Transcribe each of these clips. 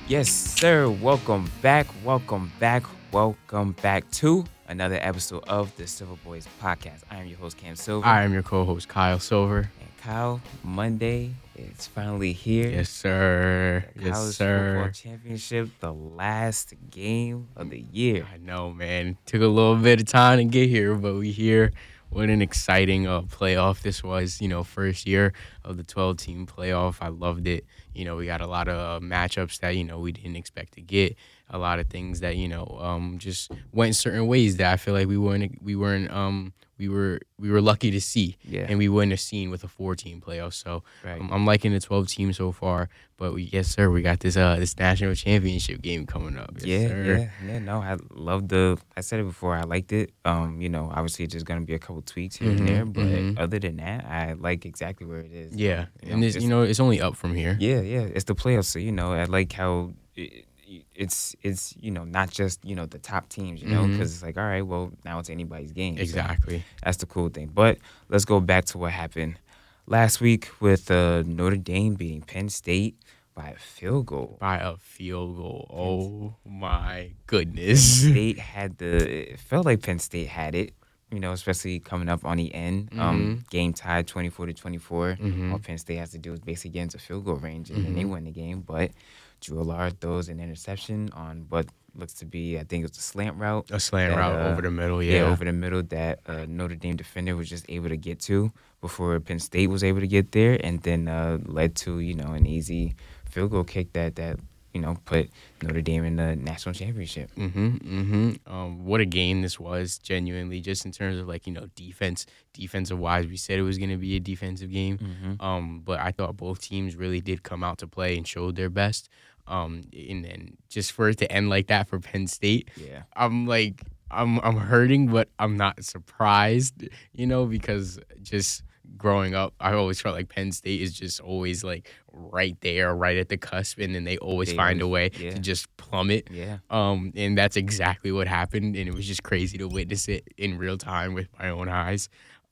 Yes, sir. Welcome back. Welcome back. Welcome back to another episode of the Silver Boys podcast. I am your host, Cam Silver. I am your co-host, Kyle Silver. And Kyle, Monday is finally here. Yes, sir. The College Football Championship, the last game of the year. I know, man. Took a little bit of time to get here, but we here. What an exciting playoff this was. First year of the 12-team playoff. I loved it. We got a lot of matchups that, we didn't expect to get. A lot of things that, just went certain ways that I feel like we were lucky to see. Yeah. And we wouldn't have seen with a 4-team playoff. So Right. I'm liking the 12 teams so far. But yes, sir, we got this national championship game coming up. Yes, sir. No, I love I said it before, I liked it. Obviously it's just gonna be a couple tweaks here and there, but other than that, I like exactly where it is. Yeah, and it's only up from here. Yeah, it's the playoffs, so I like how it's not just the top teams, because it's like, all right, well, now it's anybody's game. So Exactly. that's the cool thing. But let's go back to what happened last week with Notre Dame beating Penn State by a field goal. By a field goal. Oh my goodness. It felt like Penn State had it, especially coming up on the end. Game tied 24-24. All Penn State has to do is basically get into field goal range, and then they win the game. But Drew Allard throws an interception on what looks to be, I think it's a slant route. A slant route over the middle, Yeah, over the middle that Notre Dame defender was just able to get to before Penn State was able to get there, and then led to, an easy field goal kick that put Notre Dame in the national championship. What a game this was, genuinely, just in terms of defensive wise. We said it was going to be a defensive game, but I thought both teams really did come out to play and showed their best. And then just for it to end like that for Penn State, Yeah. I'm hurting, but I'm not surprised, because just growing up, I always felt like Penn State is just always like right there, right at the cusp, and then they always find a way to just plummet. Yeah. And that's exactly what happened, and it was just crazy to witness it in real time with my own eyes.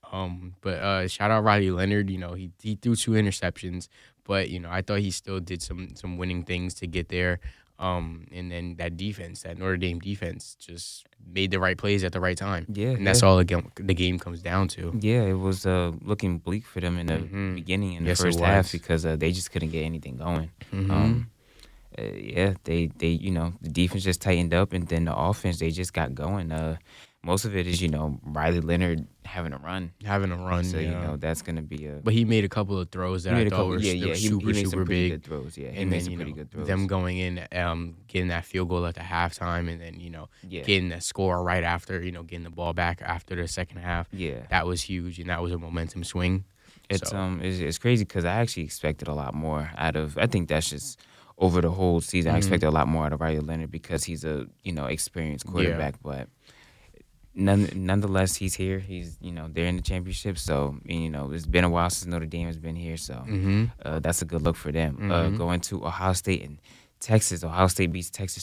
But shout out Riley Leonard. He threw 2 interceptions, but I thought he still did some winning things to get there. And then that Notre Dame defense, just made the right plays at the right time. Yeah, and that's all the game comes down to. Yeah, it was looking bleak for them in the beginning, in the Yes, it first half, was. because they just couldn't get anything going. They the defense just tightened up, and then the offense, they just got going. Most of it is Riley Leonard having a run, so that's gonna be a. But he made a couple of throws that I thought were he super made some super pretty big. good throws. Yeah, he And made then some pretty good throws. them going in, getting that field goal at the halftime, and then getting the score right after, getting the ball back after the second half. Yeah. That was huge, and that was a momentum swing. It's crazy because I actually expected a lot more out of. I think that's just over the whole season. I expected a lot more out of Riley Leonard because he's a experienced quarterback, but. Nonetheless, he's here. He's they're in the championship, so it's been a while since Notre Dame has been here, so that's a good look for them. Going to Ohio State and Texas. Ohio State beats Texas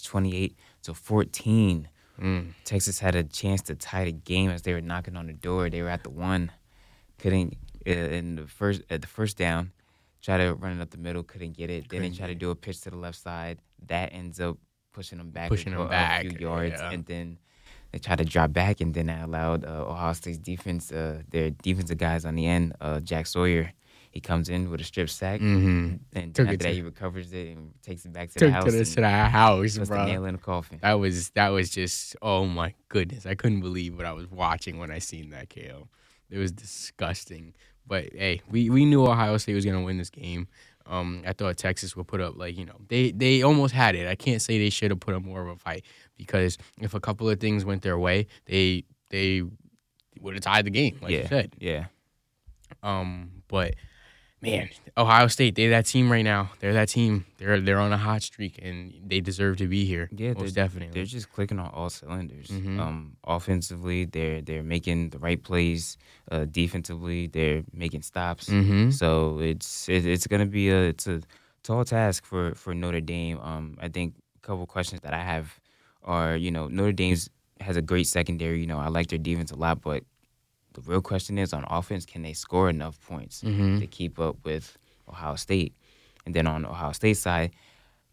28-14. Texas had a chance to tie the game as they were knocking on the door. They were at the 1, couldn't in the first down. Try to run it up the middle, couldn't get it. Then they try to do a pitch to the left side. That ends up pushing them back a few yards, and then. They tried to drop back, and then that allowed Ohio State's defense, their defensive guys on the end, Jack Sawyer, he comes in with a strip sack, and after that he recovers it and takes it back to the house. To the house, puts bro. the nail in the coffin. That was just, oh my goodness. I couldn't believe what I was watching when I seen that KO. It was disgusting. But hey, we knew Ohio State was gonna win this game. I thought Texas would put up they almost had it. I can't say they should have put up more of a fight, because if a couple of things went their way, they would have tied the game, like you said. Yeah. But man, Ohio State, they're that team right now. They're that team. They're on a hot streak, and they deserve to be here. Yeah, most definitely. They're just clicking on all cylinders. Offensively, they're making the right plays. Defensively, they're making stops. So it's gonna be a tall task for Notre Dame. I think a couple questions that I have are, Notre Dame's has a great secondary. I like their defense a lot, but the real question is on offense, can they score enough points to keep up with Ohio State? And then on the Ohio State side,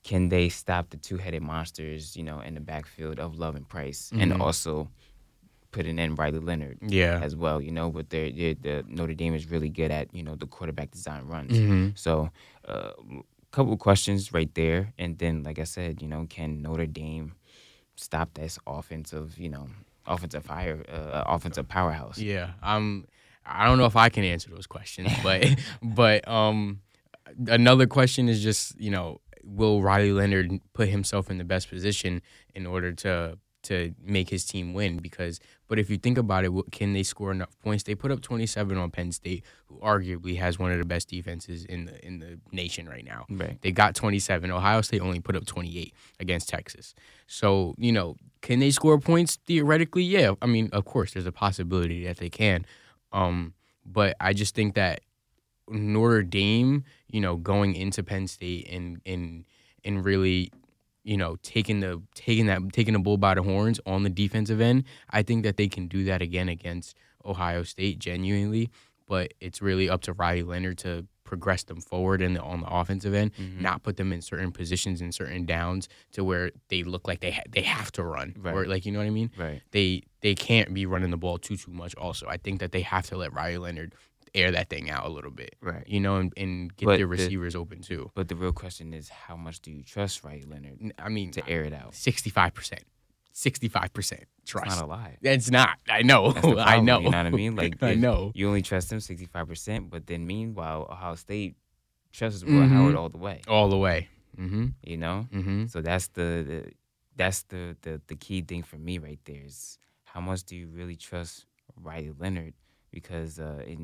can they stop the two-headed monsters, in the backfield of Love and Price, and Mhm. also putting in Riley Leonard Yeah. as well, but the Notre Dame is really good at, the quarterback design runs. Mhm. So, couple of questions right there. And then, like I said, can Notre Dame stop this offensive powerhouse? Yeah. I don't know if I can answer those questions, but but another question is just, will Riley Leonard put himself in the best position in order to make his team win? But if you think about it, can they score enough points? They put up 27 on Penn State, who arguably has one of the best defenses in the nation right now. Right. They got 27. Ohio State only put up 28 against Texas. So, can they score points theoretically? Yeah. I mean, of course, there's a possibility that they can. But I just think that Notre Dame, going into Penn State and really, taking the bull by the horns on the defensive end, I think that they can do that again against Ohio State genuinely. But it's really up to Riley Leonard to progress them forward on the offensive end, not put them in certain positions and certain downs to where they look like they have to run, Right. or you know what I mean? Right. They can't be running the ball too much. Also, I think that they have to let Riley Leonard air that thing out a little bit, Right. And get their receivers open too. But the real question is, how much do you trust Riley Leonard I mean, to air it out? 65%. 65% trust. It's not a lie. It's not. I know. That's the problem, I know. You know what I mean? Like, I know. You only trust him 65%, but then meanwhile, Ohio State trusts Will Howard all the way. All the way. Mm-hmm. Mm-hmm. So that's the key thing for me right there is how much do you really trust Riley Leonard? Because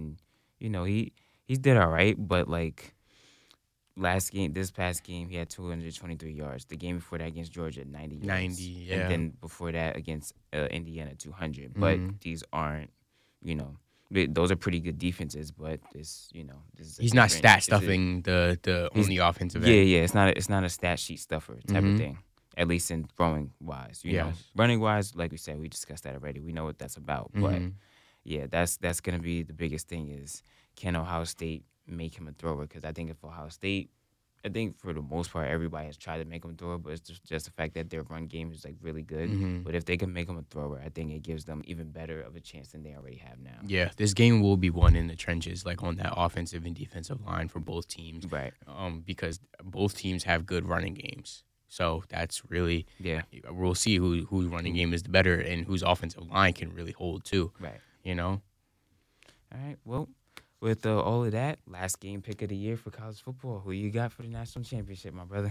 he did all right, but like this past game, he had 223 yards. The game before that against Georgia, 90 yards. 90, yeah. And then before that against Indiana, 200. But these aren't, those are pretty good defenses. But this is he's not stat stuffing the on the offensive end. Yeah. It's not a stat sheet stuffer type of thing. At least in throwing wise, running wise, like we said, we discussed that already. We know what that's about. But yeah, that's gonna be the biggest thing is can Ohio State make him a thrower? Because I think for the most part, everybody has tried to make him a thrower, but it's just the fact that their run game is like really good. But if they can make him a thrower, I think it gives them even better of a chance than they already have now. Yeah, this game will be won in the trenches, like on that offensive and defensive line for both teams. Right. Because both teams have good running games. So that's really, we'll see whose running game is the better and whose offensive line can really hold too. Right. All right. Well, with all of that, last game pick of the year for college football. Who you got for the national championship, my brother?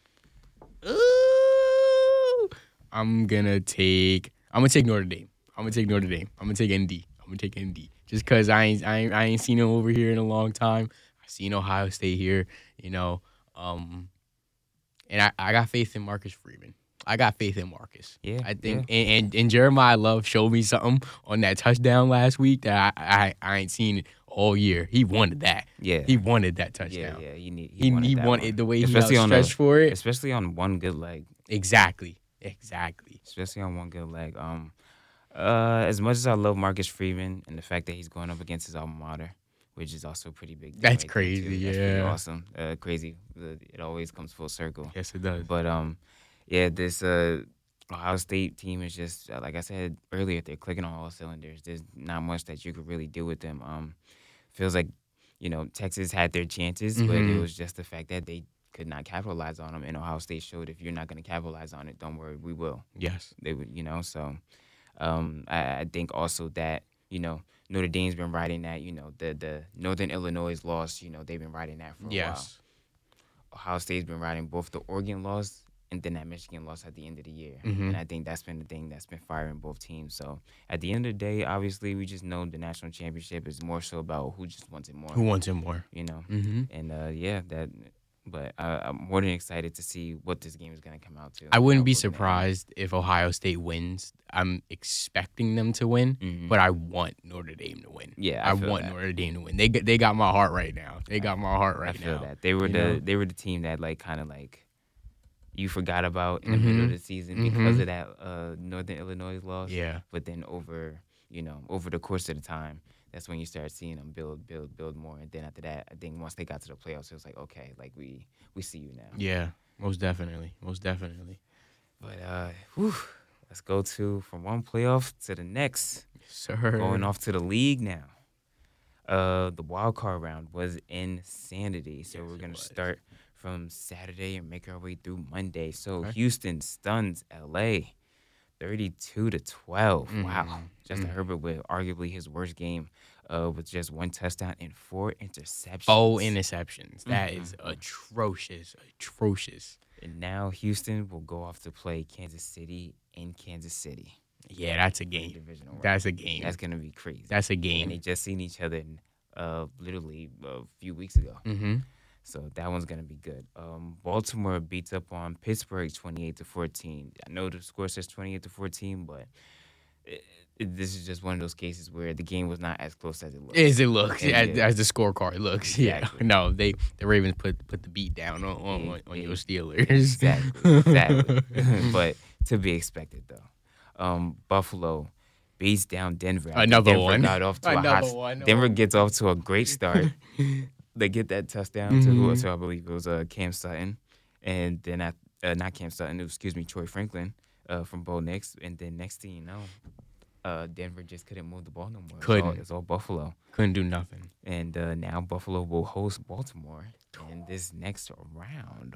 Ooh, I'm gonna take Notre Dame. I'm gonna take Notre Dame. I'm gonna take ND. Just cause I ain't seen him over here in a long time. I've seen Ohio State here, and I got faith in Marcus Freeman. I got faith in Marcus. Yeah, I think, and Jeremiah Love showed me something on that touchdown last week that I ain't seen it all year. He wanted that. Yeah, he wanted that touchdown. Yeah. He wanted the way especially he stretched for it, especially on one good leg. Exactly. Especially on one good leg. As much as I love Marcus Freeman and the fact that he's going up against his alma mater, which is also pretty big. That's crazy. Yeah, that's pretty awesome. Crazy. It always comes full circle. Yes, it does. But this Ohio State team is just like I said earlier. They're clicking on all cylinders. There's not much that you could really do with them. Feels like Texas had their chances, but it was just the fact that they could not capitalize on them. And Ohio State showed if you're not going to capitalize on it, don't worry, we will. Yes, they would. So I think also that Notre Dame's been riding that. The Northern Illinois loss. They've been riding that for a while. Ohio State's been riding both the Oregon loss and then that Michigan loss at the end of the year. And I think that's been the thing that's been firing both teams. So at the end of the day, obviously, we just know the national championship is more so about who just wants it more. Who wants it more? And but I'm more than excited to see what this game is going to come out to. I wouldn't be surprised if Ohio State wins. I'm expecting them to win, but I want Notre Dame to win. Yeah, I want Notre Dame to win. They got my heart right now. They got my heart right now. I feel that. They were the team that kind of you forgot about in the middle of the season because of that Northern Illinois loss. Yeah. But then over the course of the time, that's when you start seeing them build more. And then after that, I think once they got to the playoffs, it was like, okay, we see you now. Yeah. Most definitely. Most definitely. But let's go from one playoff to the next. Yes, sir. Going off to the league now. The wild card round was insanity. So Yes, we're it gonna was. start from Saturday and make our way through Monday. So Okay. Houston stuns LA 32-12. Wow. Mm, Justin Herbert with arguably his worst game, with just one touchdown and 4 interceptions. Oh, interceptions. That is atrocious. Atrocious. And now Houston will go off to play Kansas City in Kansas City. Yeah, that's a in game. Divisional round. That's a game. That's gonna be crazy. That's a And they game. just seen each other literally a few weeks ago. Mm-hmm. So that one's gonna be good. Baltimore beats up on Pittsburgh 28-14. I know the score says 28-14, but this is just one of those cases where the game was not as close as it looked. As it looks, Yeah. as the scorecard looks. Exactly. Yeah. No, the Ravens put the beat down on your Steelers. Exactly. But to be expected though. Buffalo beats down Denver. After Another Denver one. Got off to Another a hot. one. Denver gets off to a great start. They get that touchdown to who? So I believe it was Cam Sutton, and then not Cam Sutton. Excuse me, Troy Franklin from Bo Nix, and then next thing you know, Denver just couldn't move the ball no more. Couldn't. It's all Buffalo, Couldn't do nothing. and now Buffalo will host Baltimore in this next round.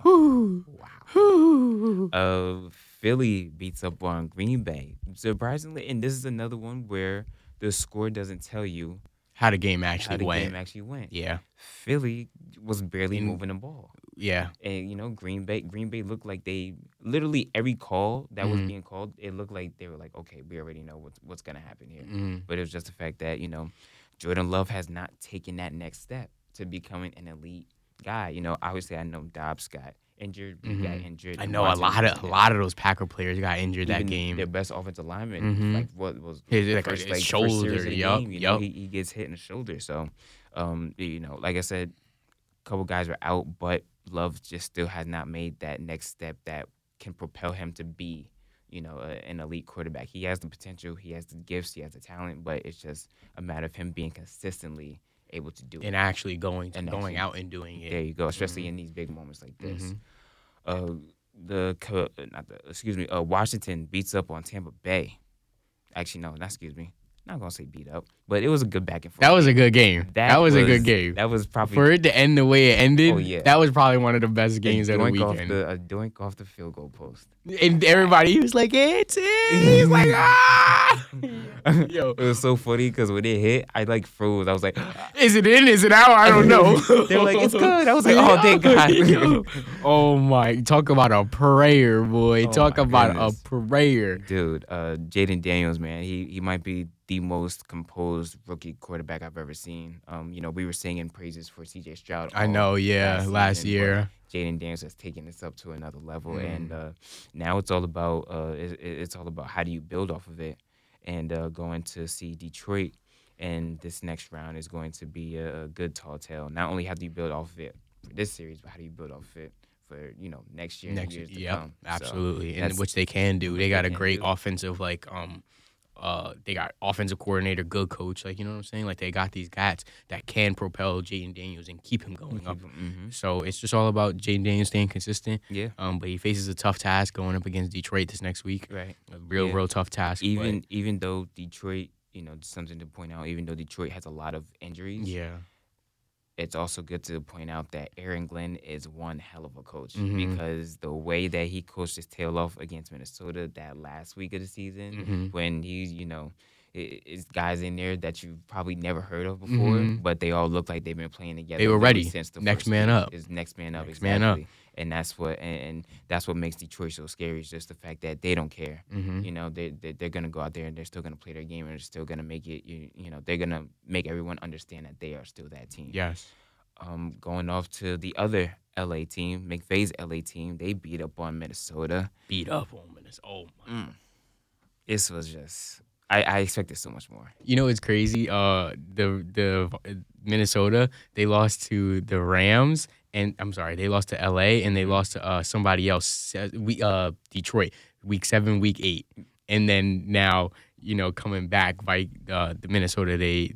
Wow. Philly beats up on Green Bay. Surprisingly, and this is another one where the score doesn't tell you How the game how actually the went. game actually went. Yeah. Philly was barely moving the ball. Yeah. And Green Bay looked like they literally every call that was Mhm. being called, it looked like they were like, okay, we already know what's gonna happen here. Mhm. But it was just the fact that Jordan Love has not taken that next step to becoming an elite guy. Obviously I know Dobbs got injured, he got injured. I and know a Martin- lot of those Packer players got injured that even game. Their best offensive lineman, like what was His- the like, first, his first shoulder, series of the yup, game, yup. he gets hit in the shoulder. So, like I said, a couple guys were out, but Love just still has not made that next step that can propel him to be, an elite quarterback. He has the potential, he has the gifts, he has the talent, but it's just a matter of him being consistently able to do it. and actually going actually- out and doing it. There you go, especially in these big moments like this. Mhm. Washington beats up on Tampa Bay. Actually, no, not excuse me. Not gonna say beat up, but it was a good back and forth. That was a good game. That was a good game. That was probably For it to end the way it ended, Oh, yeah. that was probably one of the best games of the weekend. A doink off the field goal post. And everybody was like, it's it. He's like, ah! Yo, It was so funny because when it hit, I froze. I was like, is it in? Is it out? I don't know. they were like, it's good. I was like, oh, thank God. Yo. Oh my! Talk about a prayer, boy. Oh, Talk my about goodness. a prayer. Dude, Jaden Daniels, man, he might be the most composed rookie quarterback I've ever seen. We were singing praises for C.J. Stroud. I know, yeah, last season, year. but Jaden Daniels has taken this up to another level, Mm. and now it's all about it's all about how do you build off of it, and going to see Detroit, and this next round is going to be a good tall tale. Not only how do you build off of it for this series, but how do you build off of it for next year, and Next years to yep, come. So absolutely, and that's- which they can do. They got a can great do. offensive they got offensive coordinator, good coach. You know what I'm saying? Like they got these guys that can propel Jaden Daniels and keep him going up. Mhm. So it's just all about Jaden Daniels staying consistent. Yeah. But he faces a tough task going up against Detroit this next week. Right. A real tough task. Even though Detroit, something to point out, even though Detroit has a lot of injuries, yeah. it's also good to point out that Aaron Glenn is one hell of a coach Mhm. because the way that he coached his tail off against Minnesota that last week of the season, Mhm. when he's, it's guys in there that you've probably never heard of before, Mhm. but they all look like they've been playing together. They were literally ready. since the Next first man week. up. Is next man up. Next exactly. man up. And that's what makes Detroit so scary. Is just the fact that they don't care. Mhm. They're gonna go out there and they're still gonna play their game and they're still gonna make it. They're gonna make everyone understand that they are still that team. Yes. Going off to the other LA team, McVay's LA team, they beat up on Minnesota. Beat up on Minnesota. Oh my. This was just, I expected so much more. You know it's crazy. The Minnesota, they lost to the Rams, and I'm sorry, they lost to LA, and they lost to somebody else. Detroit, week 7, week 8, and then now coming back by the Minnesota, they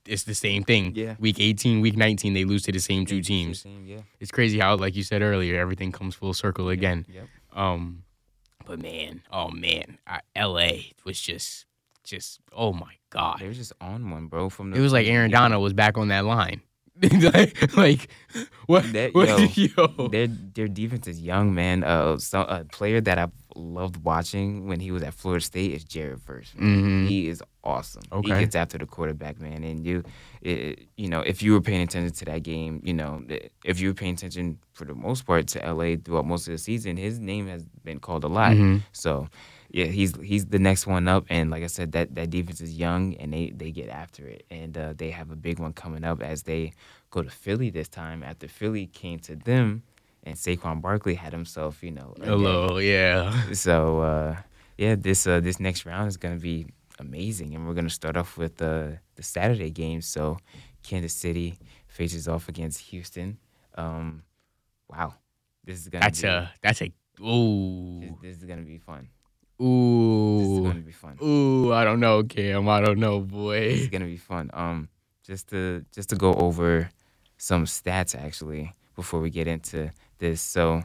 it's the same thing. Yeah. Week 18, week 19, they lose to the same two teams. Yeah. It's crazy how, like you said earlier, everything comes full circle again. Yep. But man, LA was just oh my God. They were just on one, bro. It was like Aaron Donald was back on that line. like what? Yo, their defense is young, man. A player that I've loved watching when he was at Florida State is Jared Verse. Mm-hmm. He is awesome. Okay. He gets after the quarterback, man. And if you were paying attention to that game, if you were paying attention for the most part to LA throughout most of the season, his name has been called a lot. Mm-hmm. So yeah, he's the next one up, and like I said, that defense is young, and they get after it, and they have a big one coming up as they go to Philly this time. After Philly came to them, and Saquon Barkley had himself, hello, yeah. So this next round is gonna be amazing, and we're gonna start off with the Saturday game. So Kansas City faces off against Houston. Wow, this is gonna This is gonna be fun. Ooh. This is gonna be fun. Ooh, I don't know, Cam. I don't know, boy. This is gonna be fun. Just to go over some stats actually before we get into this. So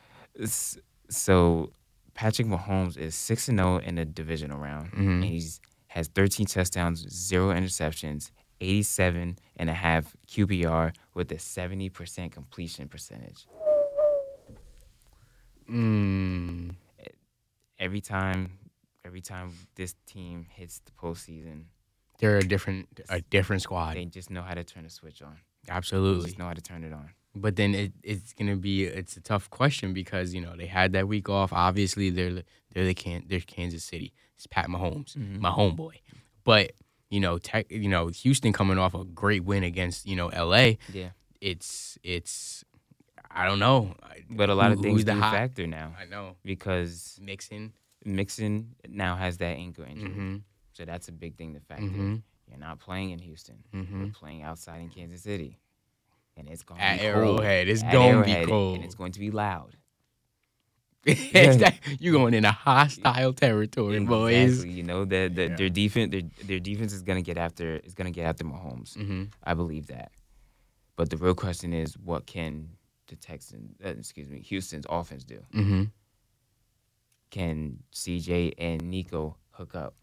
Patrick Mahomes is 6-0 in the divisional round, mm-hmm. and he's has 13 touchdowns, 0 interceptions, 87.5 QBR with a 70% completion percentage. Every time this team hits the postseason, they're a different squad. They just know how to turn the switch on. Absolutely, they just know how to turn it on. But then it's a tough question because they had that week off. Obviously, they're Kansas City. It's Pat Mahomes, mm-hmm. my homeboy. But Houston coming off a great win against LA. Yeah, it's I don't know. But a lot of things do factor now. I know because Mixon now has that ankle injury, mm-hmm. so that's a big thing to factor. Mm-hmm. You're not playing in Houston. Mm-hmm. You're playing outside in Kansas City, and it's going to be Arrowhead. Cold. It's going to be cold, and it's going to be loud. You're going into hostile territory, boys. Exactly. Their defense is going to get after Mahomes. Mm-hmm. I believe that. But the real question is, what can Houston's offense do? Mm-hmm. Can CJ and Nico hook up?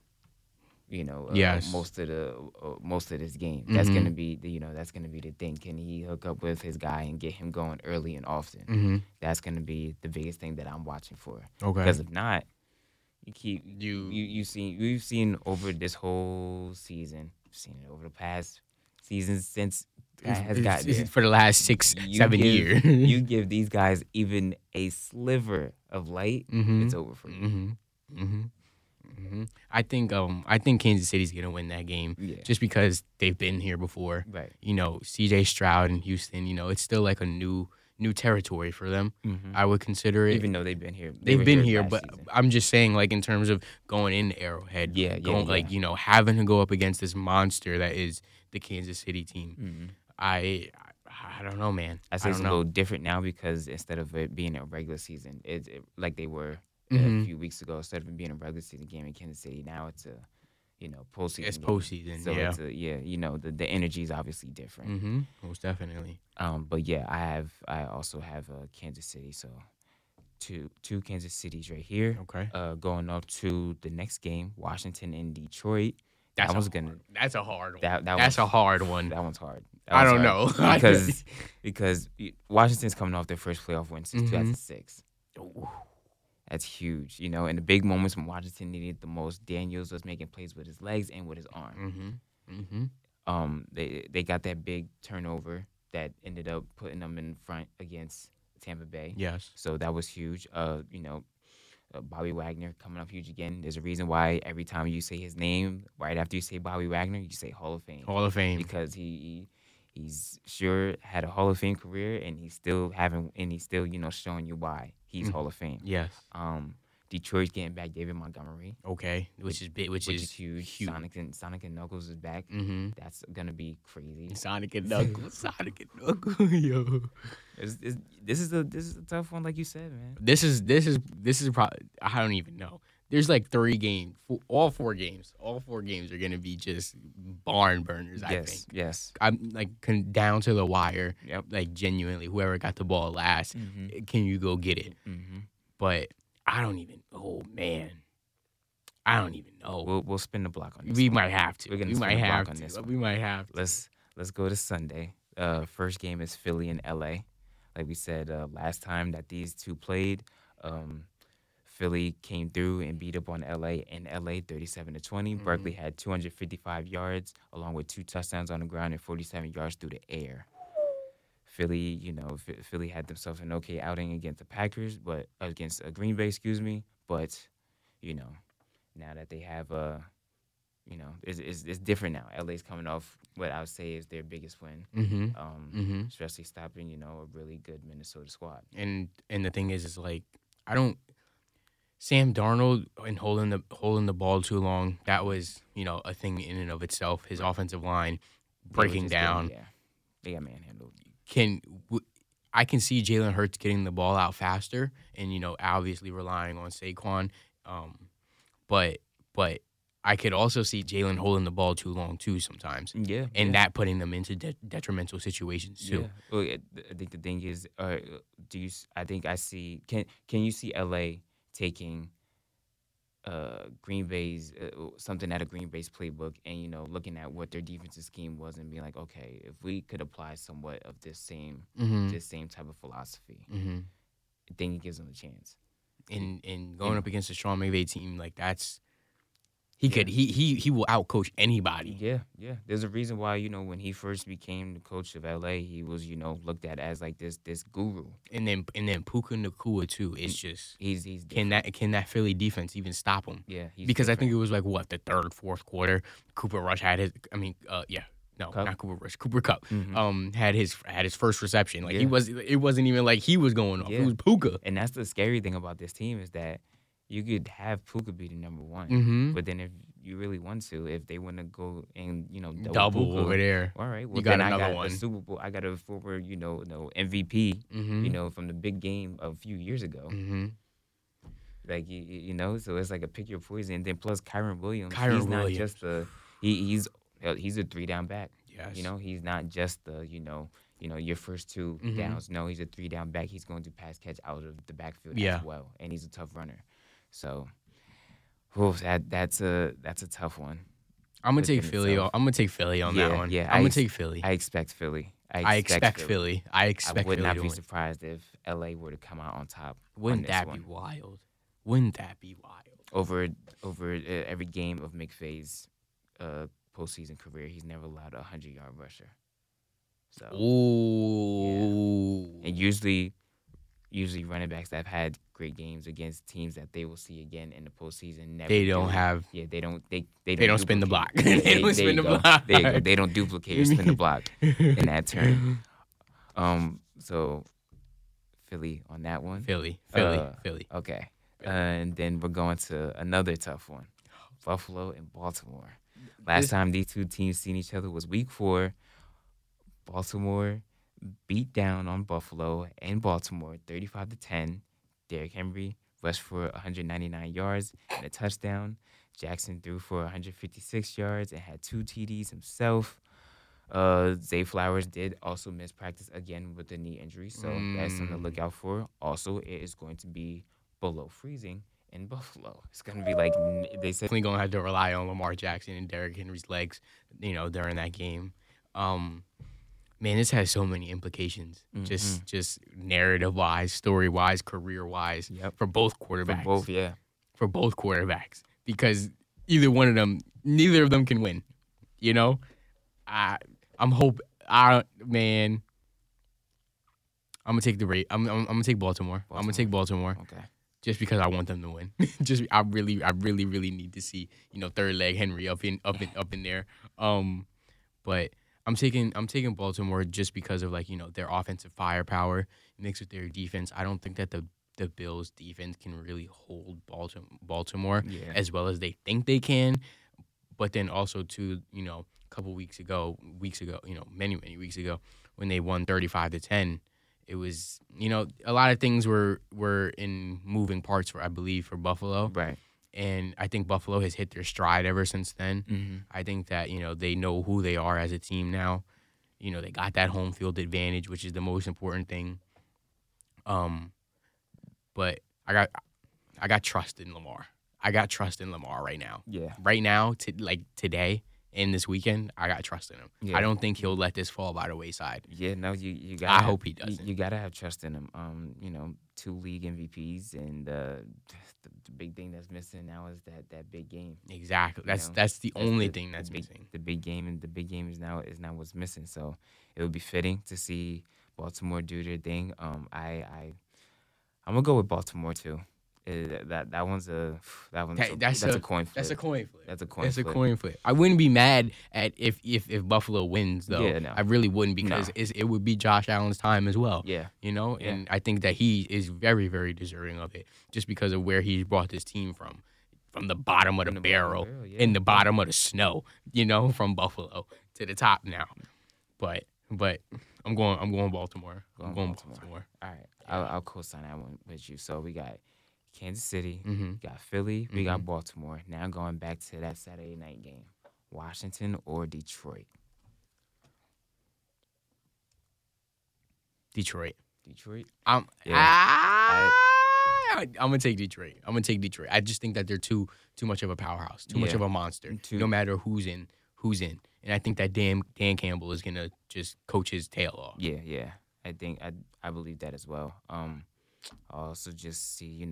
Yes. Most of this game. Mm-hmm. That's gonna be the thing. Can he hook up with his guy and get him going early and often? Mm-hmm. That's gonna be the biggest thing that I'm watching for. Okay. Because if not, we've seen over this whole season, seen it over the past seasons since has gotten there. For the last 6-7 years. You give these guys even a sliver of light, mm-hmm. it's over for you. Mm-hmm. Mm-hmm. Mm-hmm. I think Kansas City's gonna win that game, just because they've been here before. Right. CJ Stroud and Houston. It's still like a new territory for them. Mm-hmm. I would consider it, even though they've been here. They've been here, but season. I'm just saying, like in terms of going into Arrowhead, like having to go up against this monster that is the Kansas City team. Mm-hmm. I don't know, man. I say it's a little different now because instead of it being a regular season, it's like they were. Mm-hmm. A few weeks ago, instead of it being a regular season game in Kansas City, now it's a, postseason. It's game. postseason, so yeah. It's the energy is obviously different. Mm-hmm. Most definitely. But yeah, I also have Kansas City, so two Kansas Cities right here. Okay. Going up to the next game, Washington and Detroit. That's a hard one. That's a hard one. That one's hard. I don't know because Washington's coming off their first playoff win since 2006. Ooh. That's huge, and the big moments when Washington needed the most, Daniels was making plays with his legs and with his arm. Mm-hmm. Mm-hmm. They got that big turnover that ended up putting them in front against Tampa Bay. Yes. So that was huge. Bobby Wagner coming up huge again. There's a reason why every time you say his name, right after you say Bobby Wagner, you say Hall of Fame. Hall of Fame. Because he's sure had a Hall of Fame career, and he's still showing you why he's Hall of Fame. Yes. Detroit's getting back David Montgomery. Okay, which is big, which is huge. Sonic and Knuckles is back. Mm-hmm. That's gonna be crazy. Sonic and Knuckles, yo. This is a tough one, like you said, man. This is probably, I don't even know. there's like 3 games. All 4 games. All 4 games are gonna be just barn burners. I think. Yes. I'm like down to the wire. Yep. Like genuinely, whoever got the ball last, can you go get it? But I don't even. Oh man, I don't even know. We'll spin the block on this. We one. might have to. We're gonna we spin might the block have on to. this one. We might have to. Let's go to Sunday. First game is Philly and LA. Like we said last time that these two played, Philly came through and beat up on LA in LA 37-20. Barkley had 255 yards along with 2 touchdowns on the ground and 47 yards through the air. Philly, Philly had themselves an okay outing against the Packers, but against Green Bay, But, now that they have it's different now. LA's coming off what I would say is their biggest win, especially stopping a really good Minnesota squad. And the thing is like Sam Darnold and holding the ball too long. That was a thing in and of itself. His offensive line breaking down. They got manhandled. I can see Jalen Hurts getting the ball out faster, and obviously relying on Saquon. But I could also see Jalen holding the ball too long too sometimes. Yeah, and that putting them into detrimental situations too. Yeah. Well, I think the thing is, I think I see. Can you see LA taking Green Bay's something out of Green Bay's playbook and looking at what their defensive scheme was and being like, okay, if we could apply somewhat of this same type of philosophy, I think it gives them a chance. And going up against a Sean McVay team, like that's he will outcoach anybody. Yeah. There's a reason why when he first became the coach of LA, he was looked at as like this guru. And then Puka Nacua too. It's just he's can that Philly defense even stop him? Yeah, because I think it was like the 3rd, 4th quarter. Cooper Rush had his. No, Kupp? not Cooper Rush. Cooper Kupp had his first reception. Like Yeah. it wasn't even like he was going off. Yeah. It was Puka. And that's the scary thing about this team is that you could have Puka be the number 1, but then if you really want to, if they want to go and double Puka, over there, all right. Well, you got then another I got one. a Super Bowl. I got a former MVP, from the big game a few years ago. Like so it's like a pick your poison. And then plus Kyron Williams, not just he's a 3-down back. Yes. He's not just the your first 2 downs. No, he's a 3-down back. He's going to pass catch out of the backfield as well, and he's a tough runner. So, that's a tough one. I'm gonna take Philly. I'm gonna take Philly on that one. Yeah, I'm gonna take Philly. I expect Philly. I expect Philly. I would not be win. surprised if LA were to come out on top. Wouldn't that be wild? Wouldn't that be wild? Over every game of McVay's postseason career, he's never allowed a 100-yard rusher. So, ooh. Yeah. And usually running backs that have had great games against teams that they will see again in the postseason. They don't spin the block. They don't spin the block. There you go. They don't duplicate or spin the block in that turn. So Philly on that one. Philly. Okay. And then we're going to another tough one. Buffalo and Baltimore. Last time these two teams seen each other was week 4. Baltimore beat down on Buffalo and Baltimore 35-10. Derrick Henry rushed for 199 yards and a touchdown. Jackson threw for 156 yards and had 2 TDs himself. Zay Flowers did also miss practice again with a knee injury, so that's something to look out for. Also, it is going to be below freezing in Buffalo. It's going to be like they said. Definitely going to have to rely on Lamar Jackson and Derrick Henry's legs, during that game. Man, this has so many implications. Just narrative-wise, story-wise, career-wise, for both quarterbacks. For both quarterbacks, because neither of them can win. I'm gonna take I'm gonna take Baltimore. I'm gonna take Baltimore. Okay. Just because I want them to win. I really need to see third leg Henry up in there. But I'm taking Baltimore just because of their offensive firepower mixed with their defense. I don't think that the Bills defense can really hold Baltimore as well as they think they can. But then also too, a couple weeks ago, many weeks ago, when they won 35-10, it was a lot of things were in moving parts for Buffalo. Right. And I think Buffalo has hit their stride ever since then. Mm-hmm. I think that, they know who they are as a team now. They got that home field advantage, which is the most important thing. But I got trust in Lamar. I got trust in Lamar right now. Yeah. Right now, today and this weekend, I got trust in him. Yeah. I don't think he'll let this fall by the wayside. Yeah, no, you got. I hope he doesn't. You gotta have trust in him. 2 league MVPs, and the big thing that's missing now is that big game. Exactly. That's the only thing that's missing. The big game, and the big game is now what's missing. So it would be fitting to see Baltimore do their thing. I'm gonna go with Baltimore too. That's a coin flip. That's a coin flip. That's a coin That's flip. a coin flip. I wouldn't be mad at if Buffalo wins though. Yeah, no. I really wouldn't because No. it would be Josh Allen's time as well. Yeah. And I think that he is very, very deserving of it just because of where he brought this team from the bottom of the barrel, in the bottom of the snow, from Buffalo to the top now. But I'm going Baltimore. I'm going Baltimore. All right, I'll co-sign that one with you. So we got Kansas City, Mm-hmm. we got Philly, we got Baltimore. Now going back to that Saturday night game, Washington or Detroit? Detroit. Yeah. I'm gonna take Detroit. I just think that they're too much of a powerhouse, too much of a monster. No matter who's in, and I think that Dan Campbell is gonna just coach his tail off. Yeah. I believe that as well. I also just see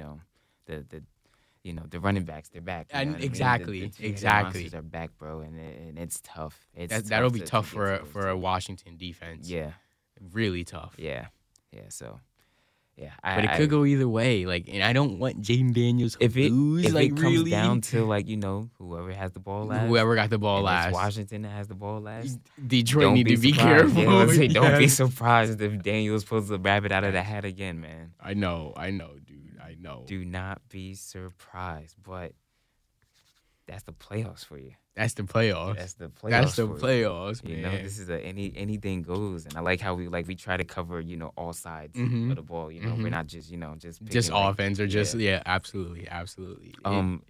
the running backs, they're back. You know what I mean? Exactly. The monsters are back, bro, and it's tough. That'll be tough for a Washington defense. Yeah, really tough. Yeah. So, yeah. But it could go either way. And I don't want Jaden Daniels to lose. If it comes really down to whoever has the ball last, whoever got the ball and last, it's Washington that has the ball last. Detroit need to be careful. Yeah, let's say, don't be surprised if Daniels pulls the rabbit out of the hat again, man. I know, dude. I know. Do not be surprised, but that's the playoffs for you. That's the playoffs. Man. This is anything goes, and I like how we try to cover all sides of the ball. We're not just just offense or just absolutely. Go on.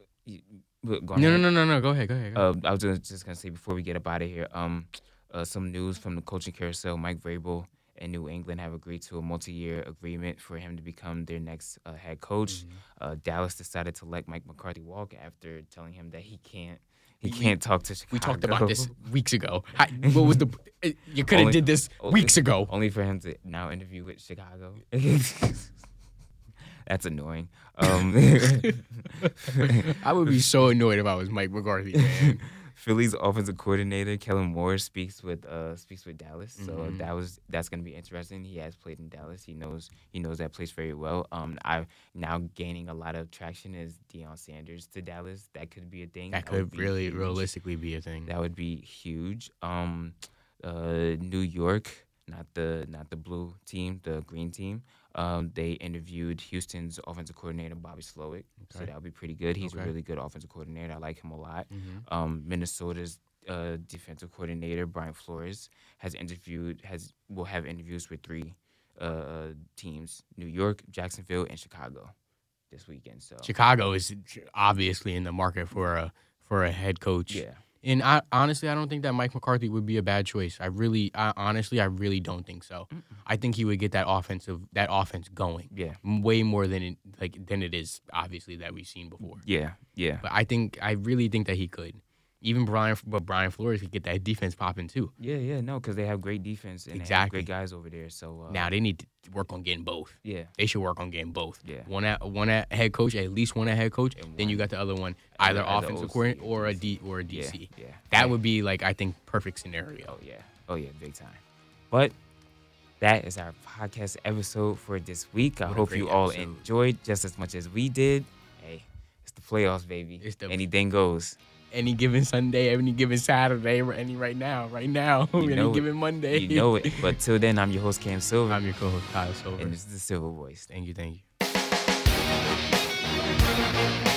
No. Go ahead. I was just gonna say before we get up out of here, some news from the coaching carousel. Mike Vrabel and New England have agreed to a multi-year agreement for him to become their next head coach. Dallas decided to let Mike McCarthy walk after telling him that he can't talk to Chicago. We talked about this weeks ago. What was you could have did this weeks ago. Only for him to now interview with Chicago. That's annoying. I would be so annoyed if I was Mike McCarthy, man. Philly's offensive coordinator Kellen Moore speaks with Dallas, so that's gonna be interesting. He has played in Dallas. He knows that place very well. I now gaining a lot of traction is Deion Sanders to Dallas. That could be a thing. That could really realistically be a thing. That would be huge. New York, not the blue team, the green team. They interviewed Houston's offensive coordinator, Bobby Slowick, so that would be pretty good. He's a really good offensive coordinator. I like him a lot. Minnesota's defensive coordinator, Brian Flores, will have interviews with 3 teams: New York, Jacksonville, and Chicago this weekend. So Chicago is obviously in the market for a head coach. Yeah. And I don't think that Mike McCarthy would be a bad choice. I really don't think so. Mm-mm. I think he would get that offense going. Yeah. Way more than it is obviously that we've seen before. Yeah. But I really think that he could. Even Brian Flores could get that defense popping too. Yeah, no, because they have great defense and they have great guys over there. So now they need to work on getting both. Yeah, they should work on getting both. Yeah, one at head coach, at least one at head coach. Then you got the other one, either offensive coordinator or a DC. Yeah. That would be I think perfect scenario. Oh yeah, big time. But that is our podcast episode for this week. I hope you all enjoyed just as much as we did. Hey, it's the playoffs, baby. Anything goes. Any given Sunday, any given Saturday, right now, any given Monday. You know it. But till then, I'm your host, Cam Silver. I'm your co-host, Kyle Silver. And this is the Silver Voice. Thank you.